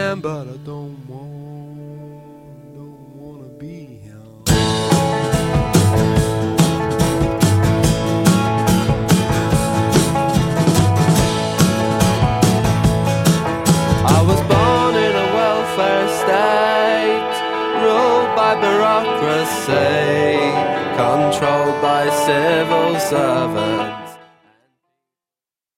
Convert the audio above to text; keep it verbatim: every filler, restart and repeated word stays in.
man, but I don't want, don't wanna be him. I was born in a welfare state, ruled by bureaucracy, controlled by civil servants.